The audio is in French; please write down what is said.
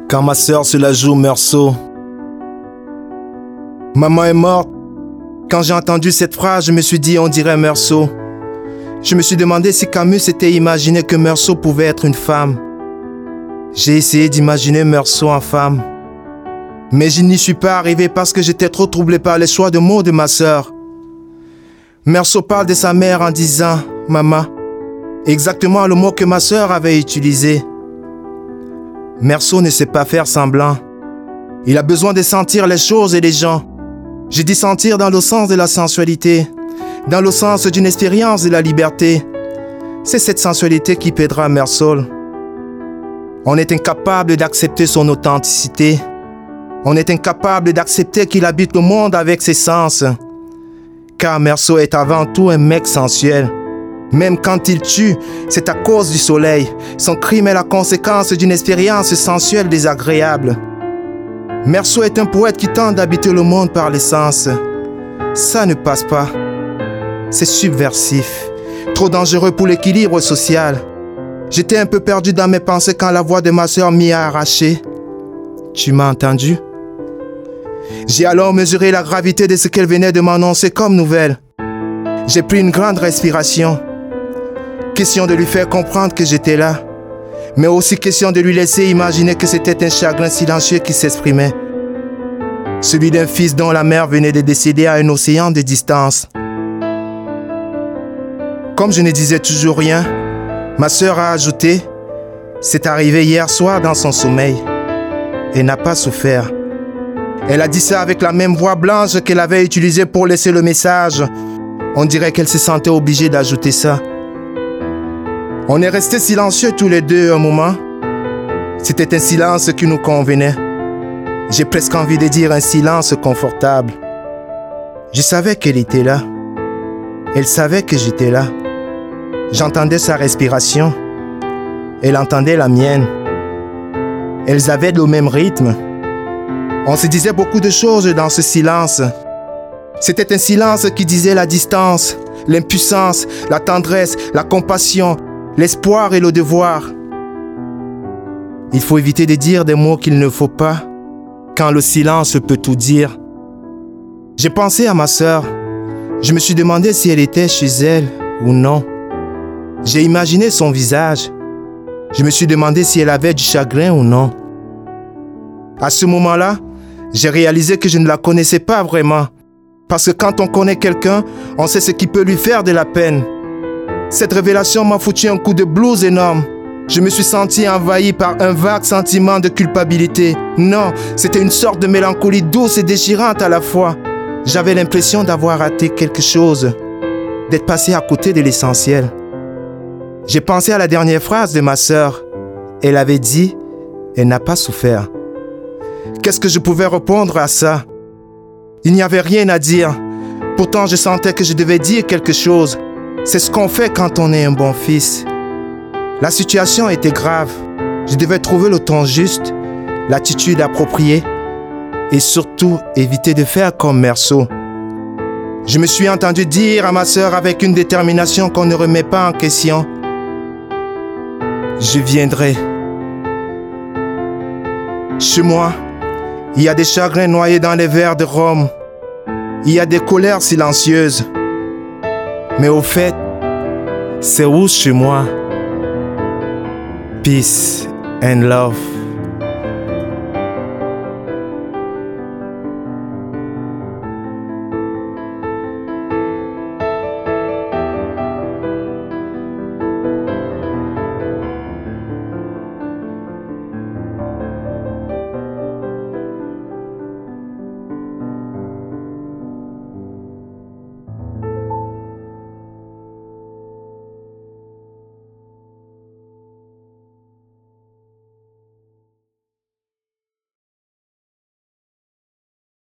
Quand ma sœur se la joue Meursault. Maman est morte. Quand j'ai entendu cette phrase, je me suis dit on dirait Meursault. Je me suis demandé si Camus s'était imaginé que Meursault pouvait être une femme. J'ai essayé d'imaginer Meursault en femme. Mais je n'y suis pas arrivé parce que j'étais trop troublé par les choix de mots de ma sœur. Meursault parle de sa mère en disant « Maman », exactement le mot que ma sœur avait utilisé. Meursault ne sait pas faire semblant. Il a besoin de sentir les choses et les gens. J'ai dit sentir dans le sens de la sensualité, dans le sens d'une expérience de la liberté. C'est cette sensualité qui pèdera Meursault. On est incapable d'accepter son authenticité. On est incapable d'accepter qu'il habite le monde avec ses sens. Car Meursault est avant tout un mec sensuel. Même quand il tue, c'est à cause du soleil. Son crime est la conséquence d'une expérience sensuelle désagréable. Meursault est un poète qui tente d'habiter le monde par les sens. Ça ne passe pas. C'est subversif. Trop dangereux pour l'équilibre social. J'étais un peu perdu dans mes pensées quand la voix de ma sœur m'y a arraché. Tu m'as entendu? J'ai alors mesuré la gravité de ce qu'elle venait de m'annoncer comme nouvelle. J'ai pris une grande respiration. Question de lui faire comprendre que j'étais là, mais aussi question de lui laisser imaginer que c'était un chagrin silencieux qui s'exprimait. Celui d'un fils dont la mère venait de décéder à un océan de distance. Comme je ne disais toujours rien, ma sœur a ajouté « C'est arrivé hier soir dans son sommeil. Elle n'a pas souffert. » Elle a dit ça avec la même voix blanche qu'elle avait utilisée pour laisser le message. On dirait qu'elle se sentait obligée d'ajouter ça. On est restés silencieux tous les deux un moment. C'était un silence qui nous convenait. J'ai presque envie de dire un silence confortable. Je savais qu'elle était là. Elle savait que j'étais là. J'entendais sa respiration. Elle entendait la mienne. Elles avaient le même rythme. On se disait beaucoup de choses dans ce silence. C'était un silence qui disait la distance, l'impuissance, la tendresse, la compassion, l'espoir et le devoir. Il faut éviter de dire des mots qu'il ne faut pas, quand le silence peut tout dire. J'ai pensé à ma sœur. Je me suis demandé si elle était chez elle ou non. J'ai imaginé son visage. Je me suis demandé si elle avait du chagrin ou non. À ce moment-là, j'ai réalisé que je ne la connaissais pas vraiment. Parce que quand on connaît quelqu'un, on sait ce qui peut lui faire de la peine. Cette révélation m'a foutu un coup de blues énorme. Je me suis senti envahi par un vague sentiment de culpabilité. Non, c'était une sorte de mélancolie douce et déchirante à la fois. J'avais l'impression d'avoir raté quelque chose, d'être passé à côté de l'essentiel. J'ai pensé à la dernière phrase de ma sœur. Elle avait dit « Elle n'a pas souffert ». Qu'est-ce que je pouvais répondre à ça? Il n'y avait rien à dire. Pourtant, je sentais que je devais dire quelque chose. C'est ce qu'on fait quand on est un bon fils. La situation était grave. Je devais trouver le ton juste, l'attitude appropriée et surtout éviter de faire comme Meursault. Je me suis entendu dire à ma sœur avec une détermination qu'on ne remet pas en question. Je viendrai. Chez moi, il y a des chagrins noyés dans les verres de rhum. Il y a des colères silencieuses. Mais au fait, c'est où chez moi? Peace and love.